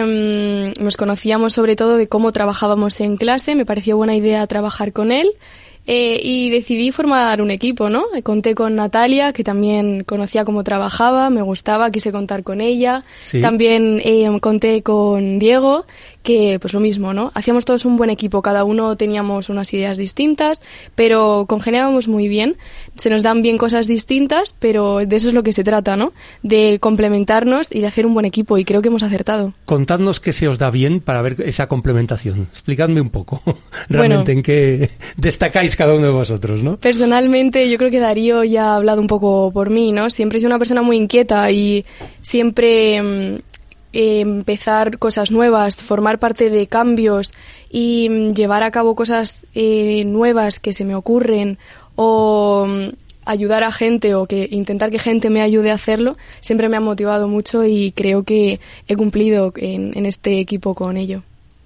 Eh, nos conocíamos sobre todo de cómo trabajábamos en clase, me pareció buena idea trabajar con él. Eh, y decidí formar un equipo, ¿no? Conté con Natalia, que también conocía cómo trabajaba, me gustaba, quise contar con ella. Sí. También eh, conté con Diego, que pues lo mismo, ¿no? Hacíamos todos un buen equipo, cada uno teníamos unas ideas distintas, pero congeniábamos muy bien. Se nos dan bien cosas distintas, pero de eso es lo que se trata, ¿no? De complementarnos y de hacer un buen equipo, y creo que hemos acertado. Contadnos qué se os da bien para ver esa complementación. Explicadme un poco, realmente, bueno, en qué destacáis cada uno de vosotros, ¿no? Personalmente, yo creo que Darío ya ha hablado un poco por mí, ¿no? Siempre he sido una persona muy inquieta y siempre... Mmm, Eh, empezar cosas nuevas, formar parte de cambios y mm, llevar a cabo cosas eh, nuevas que se me ocurren, o mm, ayudar a gente, o que intentar que gente me ayude a hacerlo, siempre me ha motivado mucho, y creo que he cumplido en, en este equipo con ello.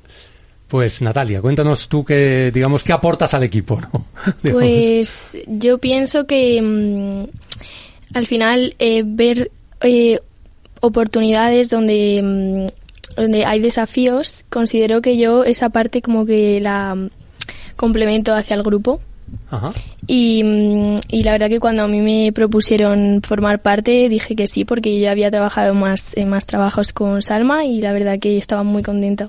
Pues Natalia, cuéntanos tú qué, digamos, qué aportas al equipo, ¿no? Pues yo pienso que mmm, al final eh, ver eh, oportunidades donde, donde hay desafíos, considero que yo esa parte como que la complemento hacia el grupo. Ajá. Y, y la verdad que cuando a mí me propusieron formar parte dije que sí, porque yo ya había trabajado más en más trabajos con Salma y la verdad que estaba muy contenta.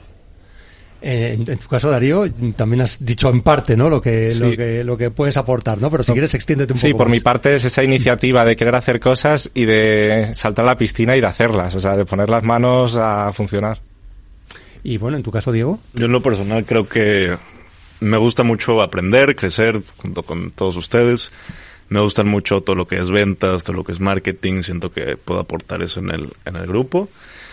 Eh, en, en tu caso, Darío, también has dicho en parte, ¿no?, lo que, sí. lo que, lo que puedes aportar, ¿no? Pero si no, quieres, extiéndete un sí, poco por más. Mi parte es esa iniciativa de querer hacer cosas y de saltar a la piscina y de hacerlas, o sea, de poner las manos a funcionar. Y bueno, en tu caso, Diego. Yo en lo personal creo que me gusta mucho aprender, crecer junto con todos ustedes. Me gustan mucho todo lo que es ventas, todo lo que es marketing. Siento que puedo aportar eso en el, en el grupo.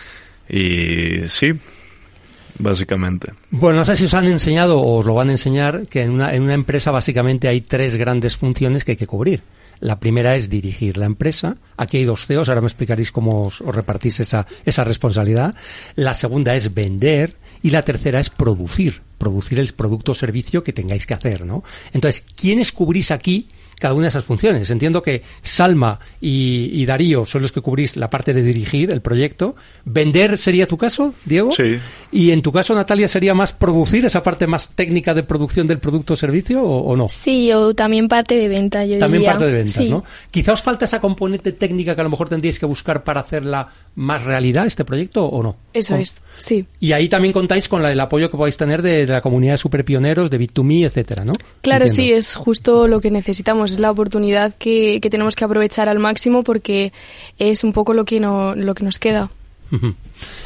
Y sí, básicamente. Bueno, no sé si os han enseñado o os lo van a enseñar que en una, en una empresa básicamente hay tres grandes funciones que hay que cubrir. La primera es dirigir la empresa. Aquí hay dos C E Os, ahora me explicaréis cómo os, os repartís esa, esa responsabilidad. La segunda es vender y la tercera es producir, producir el producto o servicio que tengáis que hacer, ¿no? Entonces, ¿quiénes cubrís aquí cada una de esas funciones. Entiendo que Salma y, y Darío son los que cubrís la parte de dirigir el proyecto. ¿Vender sería tu caso, Diego? Sí. ¿Y en tu caso, Natalia, sería más producir, esa parte más técnica de producción del producto o servicio, o, o no? Sí, o también parte de venta, yo También diría. parte de ventas, sí. ¿no? Quizá os falta esa componente técnica que a lo mejor tendríais que buscar para hacerla más realidad, este proyecto, ¿o no? Eso ¿O? es, sí. Y ahí también contáis con la, el apoyo que podéis tener de, de la comunidad de superpioneros, de Bit dos Me, etcétera, ¿no? Claro, Entiendo. sí, es justo lo que necesitamos, es la oportunidad que, que tenemos que aprovechar al máximo porque es un poco lo que, no, lo que nos queda. Uh-huh.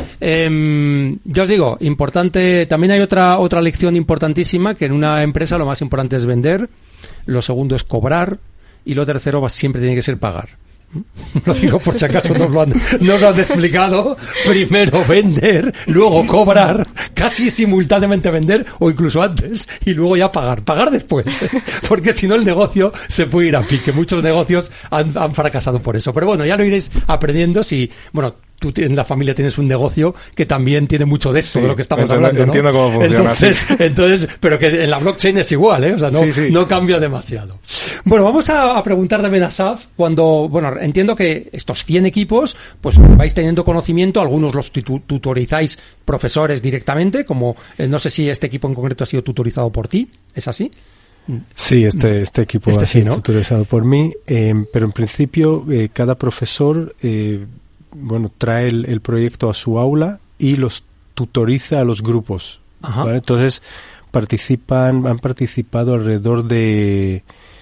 Eh, yo os digo, importante, también hay otra otra lección importantísima, que en una empresa lo más importante es vender, lo segundo es cobrar y lo tercero va, siempre tiene que ser pagar. Lo digo por si acaso no os lo han, no os lo han explicado. Primero vender, luego cobrar, casi simultáneamente vender o incluso antes, y luego ya pagar. Pagar después, porque si no el negocio se puede ir a pique. Muchos negocios han, han fracasado por eso. Pero bueno, ya lo iréis aprendiendo si, bueno, tú en la familia tienes un negocio que también tiene mucho de esto, Sí, de lo que estamos entiendo, hablando, ¿no? entiendo cómo funciona, Entonces, sí. entonces, pero que en la blockchain es igual, ¿eh? O sea, no, Sí, sí. no cambia demasiado. Bueno, vamos a, a preguntar también a Asaf, cuando, bueno, entiendo que estos cien equipos, pues vais teniendo conocimiento, algunos los tutu- tutorizáis profesores directamente, como, eh, no sé si este equipo en concreto ha sido tutorizado por ti, ¿es así? Sí, este, este equipo Este ha sí, sido ¿no? tutorizado por mí, eh, pero en principio eh, cada profesor eh, bueno, trae el, el proyecto a su aula y los tutoriza a los grupos. Ajá. ¿Vale? Entonces participan, han participado alrededor de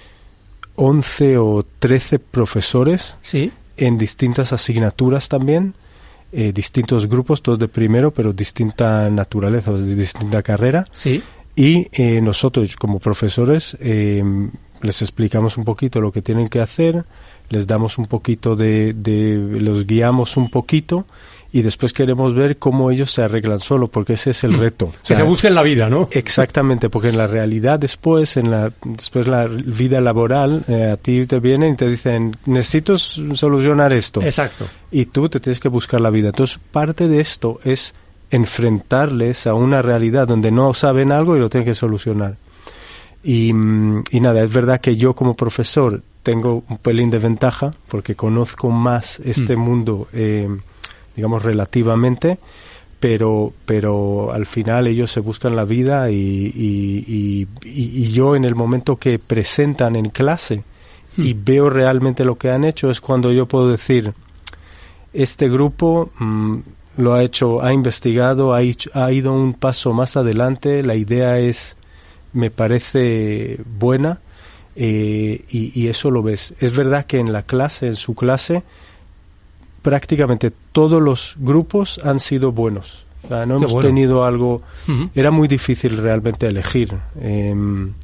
once o trece profesores Sí. en distintas asignaturas también, eh, distintos grupos, todos de primero, pero distinta naturaleza, de distinta carrera. Sí. Y eh, nosotros como profesores eh, les explicamos un poquito lo que tienen que hacer, les damos un poquito de, de, los guiamos un poquito y después queremos ver cómo ellos se arreglan solo, porque ese es el reto. O Que sea, se busquen la vida, ¿no? exactamente, porque en la realidad después, en la después la vida laboral, eh, a ti te vienen y te dicen, necesito s- solucionar esto. Exacto. Y tú te tienes que buscar la vida. Entonces, parte de esto es enfrentarles a una realidad donde no saben algo y lo tienen que solucionar. Y, mm, y nada, es verdad que yo como profesor tengo un pelín de ventaja porque conozco más este Mm. mundo, eh, digamos, relativamente, pero pero al final ellos se buscan la vida y, y, y, y- y yo en el momento que presentan en clase y veo realmente lo que han hecho es cuando yo puedo decir, este grupo mm, lo ha hecho, ha investigado, ha, hecho- ha ido un paso más adelante, la idea es, me parece buena, eh, y, y eso lo ves. Es verdad que en la clase, en su clase, prácticamente todos los grupos han sido buenos. O sea, no Qué hemos bueno. tenido algo, Ujú. era muy difícil realmente elegir. eh,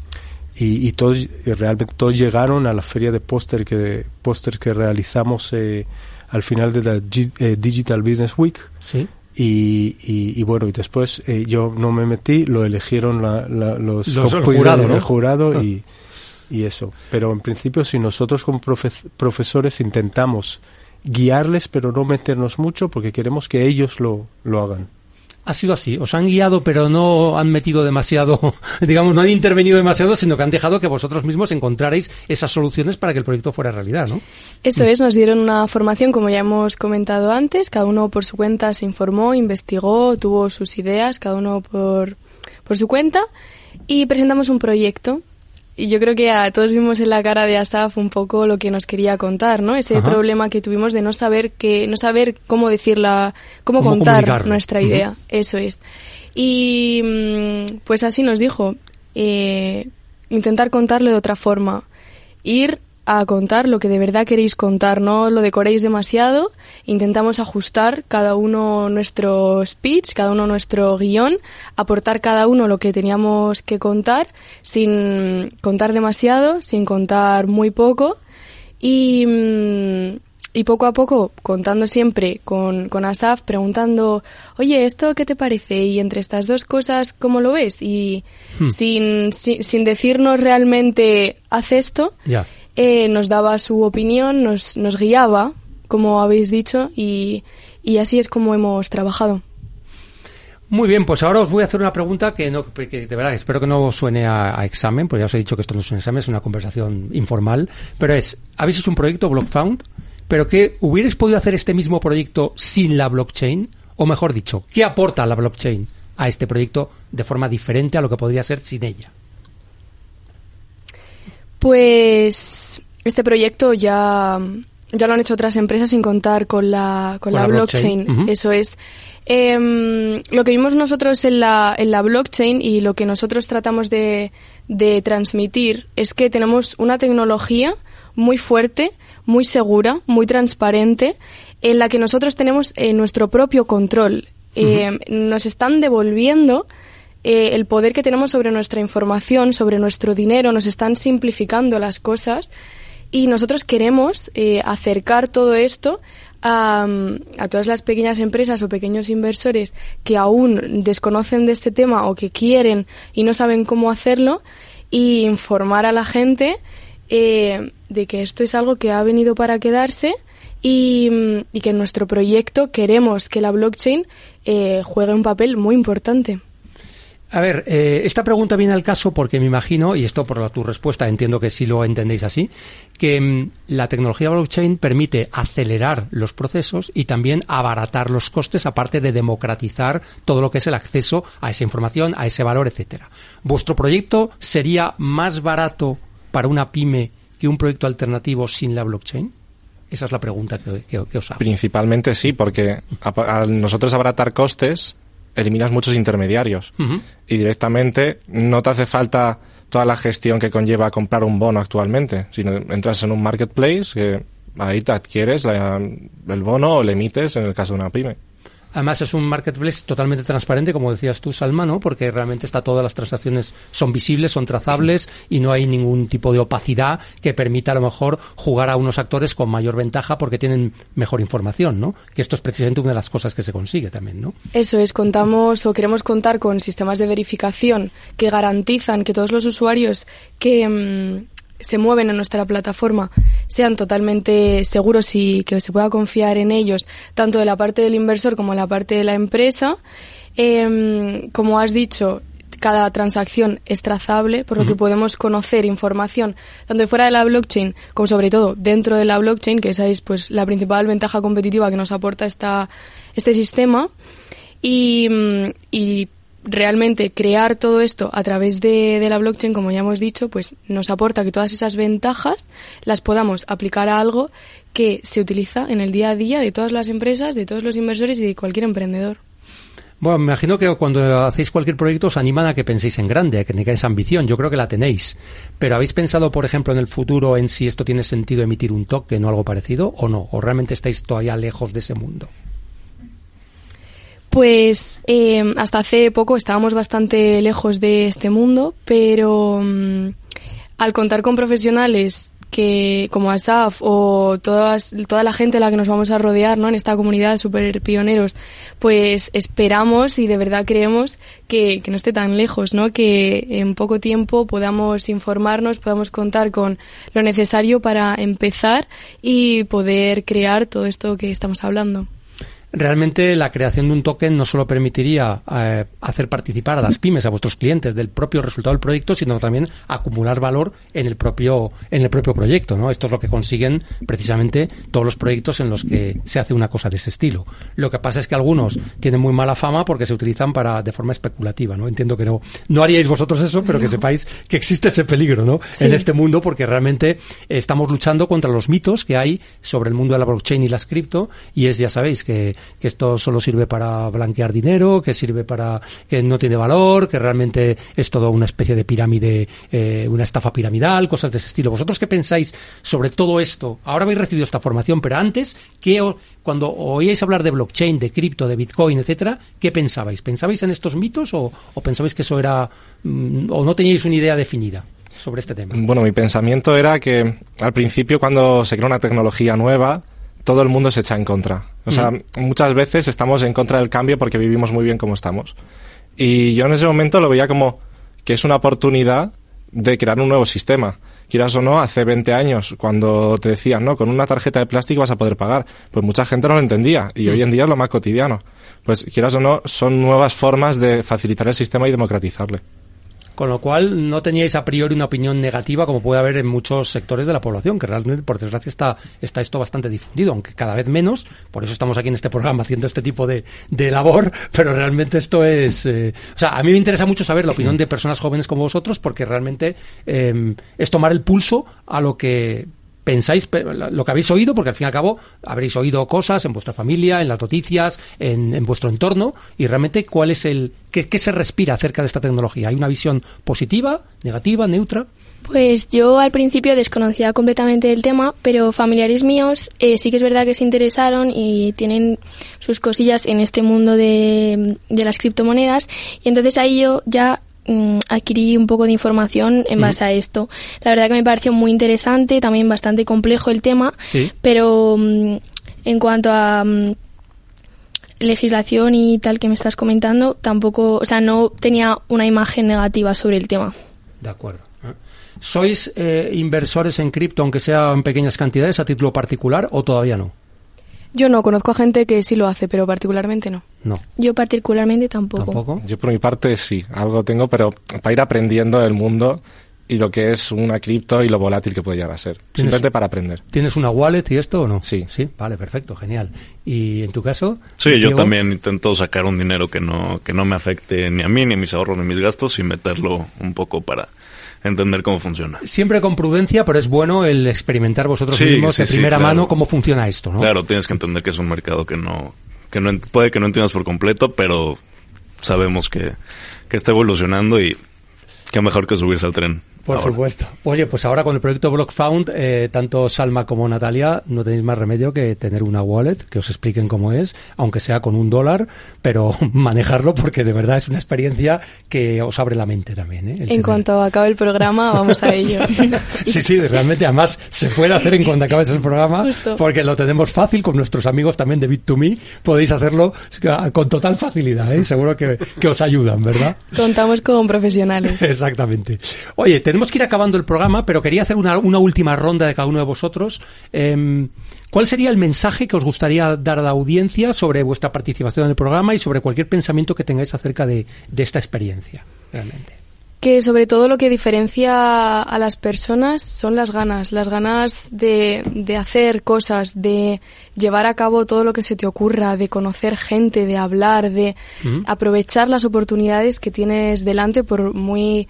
y, y todos, y realmente todos llegaron a la feria de póster que, póster que realizamos eh, al final de la G- eh, Digital Business Week. Sí. Y, y, y bueno, y después eh, yo no me metí, lo eligieron la, la- los, Los- el compu- jurado, ¿no? el jurado Ah. y, y eso. Pero en principio, si nosotros como profe- profesores intentamos guiarles, pero no meternos mucho, porque queremos que ellos lo, lo hagan. Ha sido así, os han guiado pero no han metido demasiado, digamos, no han intervenido demasiado, sino que han dejado que vosotros mismos encontrarais esas soluciones para que el proyecto fuera realidad, ¿no? Eso es, nos dieron una formación, como ya hemos comentado antes, cada uno por su cuenta se informó, investigó, tuvo sus ideas, cada uno por, por su cuenta, y presentamos un proyecto. Y yo creo que a todos vimos en la cara de Asaf un poco lo que nos quería contar, ¿no? Ese Ajá. problema que tuvimos de no saber que, no saber cómo decirla, cómo, Cómo contar comunicarlo. nuestra Ujú. idea. Eso es. Y mm, pues así nos dijo, eh, intentar contarlo de otra forma, ir a contar lo que de verdad queréis contar, no lo decoréis demasiado, intentamos ajustar cada uno nuestro speech, cada uno nuestro guión, aportar cada uno lo que teníamos que contar, sin contar demasiado, sin contar muy poco, y, mm, y poco a poco contando siempre con, con Asaf, preguntando, oye, ¿esto qué te parece? Y entre estas dos cosas, ¿cómo lo ves? Y Hmm. sin, sin, sin decirnos realmente, haz esto, Ya. eh, nos daba su opinión, nos, nos guiaba, como habéis dicho, y, y así es como hemos trabajado. Muy bien, pues ahora os voy a hacer una pregunta que, no, que de verdad espero que no suene a, a examen, porque ya os he dicho que esto no es un examen, es una conversación informal, pero es, habéis hecho un proyecto BlockFound, pero que hubierais podido hacer este mismo proyecto sin la blockchain, o mejor dicho, ¿qué aporta la blockchain a este proyecto de forma diferente a lo que podría ser sin ella? Pues este proyecto ya, ya lo han hecho otras empresas sin contar con la, con, con la, la blockchain, blockchain. Uh-huh. Eso es. Eh, lo que vimos nosotros en la, en la blockchain y lo que nosotros tratamos de, de transmitir es que tenemos una tecnología muy fuerte, muy segura, muy transparente, en la que nosotros tenemos eh, nuestro propio control. Eh, uh-huh. Nos están devolviendo eh, el poder que tenemos sobre nuestra información, sobre nuestro dinero, nos están simplificando las cosas y nosotros queremos eh, acercar todo esto a, a todas las pequeñas empresas o pequeños inversores que aún desconocen de este tema o que quieren y no saben cómo hacerlo, y informar a la gente eh, de que esto es algo que ha venido para quedarse y, y que en nuestro proyecto queremos que la blockchain eh, juegue un papel muy importante. A ver, eh, esta pregunta viene al caso porque me imagino, y esto por la, tu respuesta entiendo que sí lo entendéis así, que mm, la tecnología blockchain permite acelerar los procesos y también abaratar los costes, aparte de democratizar todo lo que es el acceso a esa información, a ese valor, etcétera. ¿Vuestro proyecto sería más barato para una pyme que un proyecto alternativo sin la blockchain? Esa es la pregunta que, que, que os hago. Principalmente sí, porque a, a nosotros abaratar costes eliminas muchos intermediarios uh-huh. y directamente no te hace falta toda la gestión que conlleva comprar un bono actualmente, sino entras en un marketplace que ahí te adquieres la, el bono o le emites en el caso de una pyme. Además es un marketplace totalmente transparente, como decías tú, Salma, ¿no? Porque realmente está, todas las transacciones son visibles, son trazables y no hay ningún tipo de opacidad que permita a lo mejor jugar a unos actores con mayor ventaja porque tienen mejor información, ¿no? Que esto es precisamente una de las cosas que se consigue también, ¿no? Eso es, contamos o queremos contar con sistemas de verificación que garantizan que todos los usuarios que mmm, se mueven en nuestra plataforma sean totalmente seguros y que se pueda confiar en ellos, tanto de la parte del inversor como de la parte de la empresa. Eh, como has dicho, cada transacción es trazable, por lo uh-huh. que podemos conocer información tanto fuera de la blockchain como sobre todo dentro de la blockchain, que esa es pues la principal ventaja competitiva que nos aporta esta, este sistema. Y, y realmente crear todo esto a través de, de la blockchain, como ya hemos dicho, pues nos aporta que todas esas ventajas las podamos aplicar a algo que se utiliza en el día a día de todas las empresas, de todos los inversores y de cualquier emprendedor. Bueno, me imagino que cuando hacéis cualquier proyecto os animan a que penséis en grande, a que tengáis ambición. Yo creo que la tenéis. Pero ¿habéis pensado, por ejemplo, en el futuro en si esto tiene sentido emitir un token o algo parecido o no? ¿O realmente estáis todavía lejos de ese mundo? Pues eh, hasta hace poco estábamos bastante lejos de este mundo, pero um, al contar con profesionales que como Asaf o todas, toda la gente a la que nos vamos a rodear, ¿no? En esta comunidad de súper pioneros, pues esperamos y de verdad creemos que, que no esté tan lejos, ¿no? Que en poco tiempo podamos informarnos, podamos contar con lo necesario para empezar y poder crear todo esto que estamos hablando. Realmente la creación de un token no solo permitiría eh, hacer participar a las pymes, a vuestros clientes del propio resultado del proyecto, sino también acumular valor en el propio en el propio proyecto, ¿no? Esto es lo que consiguen precisamente todos los proyectos en los que se hace una cosa de ese estilo. Lo que pasa es que algunos tienen muy mala fama porque se utilizan para de forma especulativa, ¿no? Entiendo que no no haríais vosotros eso, pero no. Que sepáis que existe ese peligro, ¿no? Sí. En este mundo, porque realmente estamos luchando contra los mitos que hay sobre el mundo de la blockchain y las cripto, y es, ya sabéis, que que esto solo sirve para blanquear dinero, que sirve para que no tiene valor, que realmente es todo una especie de pirámide, eh, una estafa piramidal, cosas de ese estilo. ¿Vosotros qué pensáis sobre todo esto? Ahora habéis recibido esta formación, pero antes, ¿qué o, cuando oíais hablar de blockchain, de cripto, de bitcoin, etcétera, qué pensabais? ¿Pensabais en estos mitos o, o pensabais que eso era, mm, o no teníais una idea definida sobre este tema? Bueno, mi pensamiento era que al principio, cuando se crea una tecnología nueva, todo el mundo se echa en contra. O sea, mm. muchas veces estamos en contra del cambio porque vivimos muy bien como estamos. Y yo en ese momento lo veía como que es una oportunidad de crear un nuevo sistema. Quieras o no, hace veinte años, cuando te decían, no, con una tarjeta de plástico vas a poder pagar, pues mucha gente no lo entendía. Y mm. hoy en día es lo más cotidiano. pues quieras o no, son nuevas formas de facilitar el sistema y democratizarle. Con lo cual, no teníais a priori una opinión negativa como puede haber en muchos sectores de la población, que realmente, por desgracia, está, está esto bastante difundido, aunque cada vez menos. Por eso estamos aquí en este programa haciendo este tipo de, de labor, pero realmente esto es... Eh, o sea, a mí me interesa mucho saber la opinión de personas jóvenes como vosotros, porque realmente eh, es tomar el pulso a lo que... pensáis, lo que habéis oído, porque al fin y al cabo habréis oído cosas en vuestra familia, en las noticias, en, en vuestro entorno, y realmente cuál es el qué, qué se respira acerca de esta tecnología. ¿Hay una visión positiva, negativa, neutra? Pues yo al principio desconocía completamente el tema, pero familiares míos eh, sí que es verdad que se interesaron y tienen sus cosillas en este mundo de, de las criptomonedas, y entonces ahí yo ya adquirí un poco de información en base a esto. La verdad que me pareció muy interesante, también bastante complejo el tema, sí. Pero um, en cuanto a um, legislación y tal que me estás comentando, tampoco, o sea, no tenía una imagen negativa sobre el tema. De acuerdo. ¿Sois eh, inversores en cripto, aunque sea en pequeñas cantidades, a título particular, o todavía no? Yo no, conozco a gente que sí lo hace, pero particularmente no. No. Yo particularmente tampoco. ¿Tampoco? Yo por mi parte sí, algo tengo, pero para ir aprendiendo del mundo y lo que es una cripto y lo volátil que puede llegar a ser. Simplemente para aprender. ¿Tienes una wallet y esto o no? Sí. Sí, vale, perfecto, genial. ¿Y en tu caso? Sí, Diego? Yo también intento sacar un dinero que no, que no me afecte ni a mí, ni a mis ahorros, ni a mis gastos, y meterlo un poco para entender cómo funciona. Siempre con prudencia, pero es bueno el experimentar vosotros sí, mismos sí, de primera sí, claro. mano cómo funciona esto, ¿no? Claro, tienes que entender que es un mercado que no, que no puede que no entiendas por completo, pero sabemos que, que está evolucionando y qué mejor que subirse al tren. Por ahora. supuesto. Oye, pues ahora con el proyecto BlockFound, eh, tanto Salma como Natalia no tenéis más remedio que tener una wallet, que os expliquen cómo es, aunque sea con un dólar, pero manejarlo porque de verdad es una experiencia que os abre la mente también, ¿eh? En tener. Cuanto acabe el programa, vamos a ello. Sí, sí, realmente, además se puede hacer en cuanto acabes el programa, Justo. Porque lo tenemos fácil con nuestros amigos también de Bit to Me, podéis hacerlo con total facilidad, ¿eh? Seguro que, que os ayudan, ¿verdad? Contamos con profesionales. Exactamente. Oye, tenemos que ir acabando el programa, pero quería hacer una, una última ronda de cada uno de vosotros. Eh, ¿Cuál sería el mensaje que os gustaría dar a la audiencia sobre vuestra participación en el programa y sobre cualquier pensamiento que tengáis acerca de, de esta experiencia, realmente? Que sobre todo lo que diferencia a las personas son las ganas, las ganas de, de hacer cosas, de llevar a cabo todo lo que se te ocurra, de conocer gente, de hablar, de uh-huh. aprovechar las oportunidades que tienes delante por muy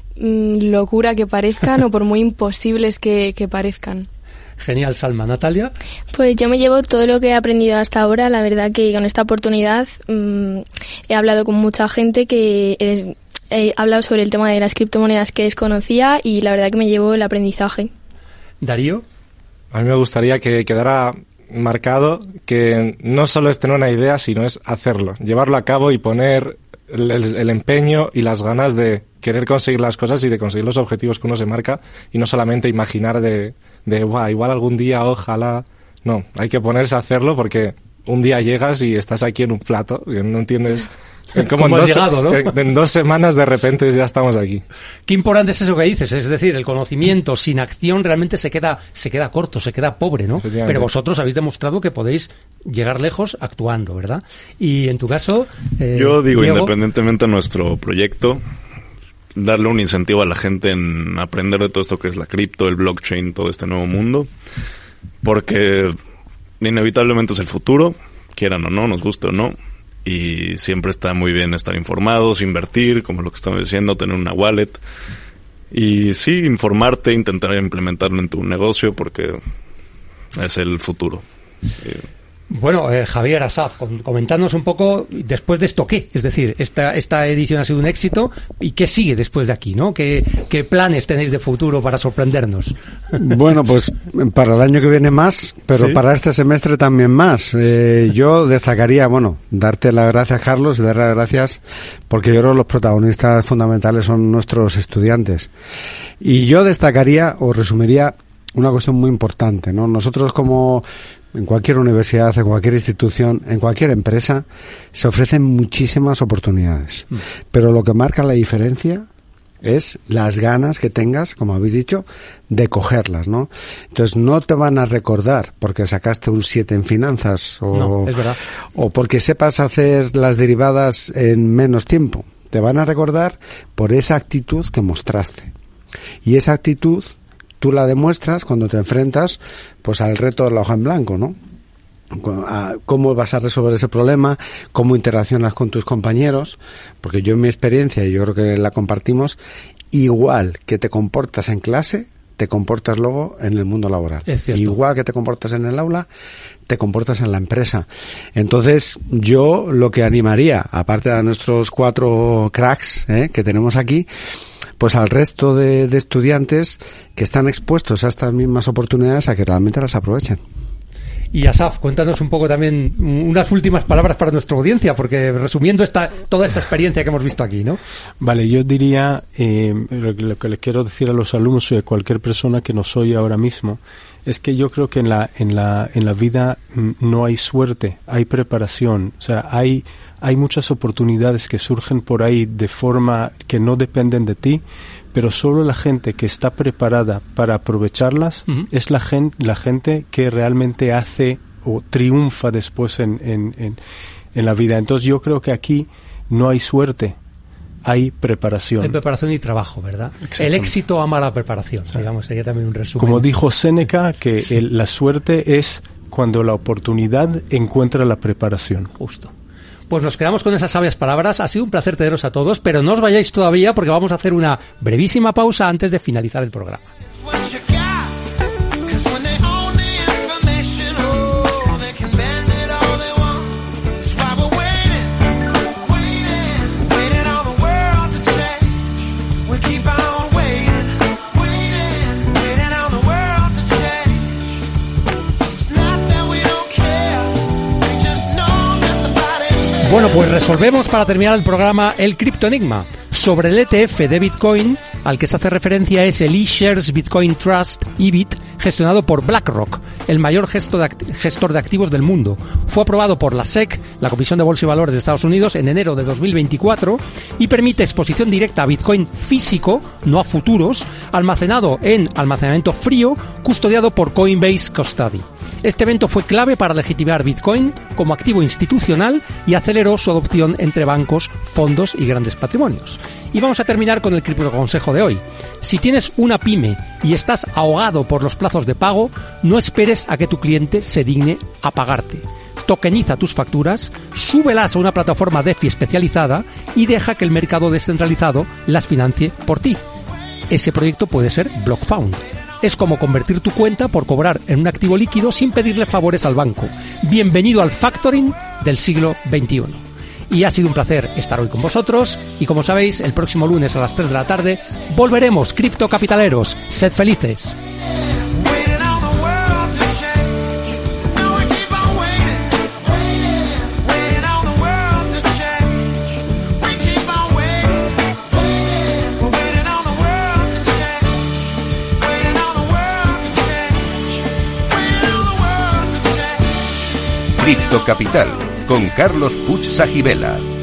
locura que parezcan o por muy imposibles que, que parezcan. Genial, Salma. ¿Natalia? Pues yo me llevo todo lo que he aprendido hasta ahora. La verdad que con esta oportunidad mmm, he hablado con mucha gente que he, he hablado sobre el tema de las criptomonedas que desconocía y la verdad que me llevo el aprendizaje. ¿Darío? A mí me gustaría que quedara marcado que no solo es tener una idea, sino es hacerlo, llevarlo a cabo y poner el, el, el empeño y las ganas de querer conseguir las cosas y de conseguir los objetivos que uno se marca y no solamente imaginar de, de wow, igual algún día, ojalá. No, hay que ponerse a hacerlo porque un día llegas y estás aquí en un plato y no entiendes cómo, ¿Cómo en, dos, llegado, ¿no? en, en dos semanas de repente ya estamos aquí. Qué importante es eso que dices, es decir, el conocimiento sin acción realmente se queda se queda corto, se queda pobre, ¿no? Pero vosotros habéis demostrado que podéis llegar lejos actuando, ¿verdad? Y en tu caso, eh, yo digo, Diego, independientemente de nuestro proyecto, darle un incentivo a la gente en aprender de todo esto que es la cripto, el blockchain, todo este nuevo mundo, porque inevitablemente es el futuro, quieran o no, nos guste o no, y siempre está muy bien estar informados, invertir, como lo que estamos diciendo, tener una wallet, y sí, informarte, intentar implementarlo en tu negocio, porque es el futuro. Sí. Bueno, eh, Javier, Asaf, comentándonos un poco después de esto qué, es decir, esta esta edición ha sido un éxito y qué sigue después de aquí, ¿no? ¿Qué, qué planes tenéis de futuro para sorprendernos? Bueno, pues para el año que viene más, pero ¿sí? Para este semestre también más. Eh, yo destacaría, bueno, darte las gracias, Carlos, y dar las gracias porque yo creo que los protagonistas fundamentales son nuestros estudiantes. Y yo destacaría o resumiría una cuestión muy importante, ¿no? Nosotros como en cualquier universidad, en cualquier institución, en cualquier empresa, se ofrecen muchísimas oportunidades. Mm. Pero lo que marca la diferencia es las ganas que tengas, como habéis dicho, de cogerlas, ¿no? Entonces no te van a recordar porque sacaste un siete en finanzas o, no, es verdad. o porque sepas hacer las derivadas en menos tiempo. Te van a recordar por esa actitud que mostraste. Y esa actitud tú la demuestras cuando te enfrentas pues al reto de la hoja en blanco, ¿no? Cómo vas a resolver ese problema, cómo interaccionas con tus compañeros, porque yo en mi experiencia, y yo creo que la compartimos, igual que te comportas en clase, te comportas luego en el mundo laboral. Es cierto. Igual que te comportas en el aula, te comportas en la empresa. Entonces, yo lo que animaría, aparte de nuestros cuatro cracks ¿eh? que tenemos aquí, pues al resto de, de estudiantes que están expuestos a estas mismas oportunidades a que realmente las aprovechen. Y Asaf, cuéntanos un poco también unas últimas palabras para nuestra audiencia, porque resumiendo esta, toda esta experiencia que hemos visto aquí, ¿no? Vale, yo diría, eh, lo, lo que le quiero decir a los alumnos y a cualquier persona que nos oye ahora mismo, es que yo creo que en la, en la, en la vida no hay suerte, hay preparación, o sea, hay, hay muchas oportunidades que surgen por ahí de forma que no dependen de ti, pero solo la gente que está preparada para aprovecharlas uh-huh. es la gente, la gente que realmente hace o triunfa después en, en, en, en la vida. Entonces yo creo que aquí no hay suerte, hay preparación. Hay preparación y trabajo, ¿verdad? El éxito ama la preparación, sí. digamos, sería también un resumen. Como dijo Séneca, que el, la suerte es cuando la oportunidad encuentra la preparación. Justo. Pues nos quedamos con esas sabias palabras. Ha sido un placer teneros a todos, pero no os vayáis todavía porque vamos a hacer una brevísima pausa antes de finalizar el programa. Bueno, pues resolvemos para terminar el programa el criptoenigma. Sobre el E T F de Bitcoin, al que se hace referencia es el eShares Bitcoin Trust, I B I T, gestionado por BlackRock, el mayor gestor de, act- gestor de activos del mundo. Fue aprobado por la S E C, la Comisión de Bolsa y Valores de Estados Unidos, en enero de dos mil veinticuatro y permite exposición directa a Bitcoin físico, no a futuros, almacenado en almacenamiento frío, custodiado por Coinbase Custody. Este evento fue clave para legitimar Bitcoin como activo institucional y aceleró su adopción entre bancos, fondos y grandes patrimonios. Y vamos a terminar con el criptoconsejo de hoy. Si tienes una pyme y estás ahogado por los plazos de pago, no esperes a que tu cliente se digne a pagarte. Tokeniza tus facturas, súbelas a una plataforma DeFi especializada y deja que el mercado descentralizado las financie por ti. Ese proyecto puede ser BlockFound. Es como convertir tu cuenta por cobrar en un activo líquido sin pedirle favores al banco. Bienvenido al factoring del siglo veintiuno. Y ha sido un placer estar hoy con vosotros y como sabéis, el próximo lunes a las tres de la tarde volveremos, criptocapitaleros. Sed felices. Cripto Capital con Carlos Puig Sajibela.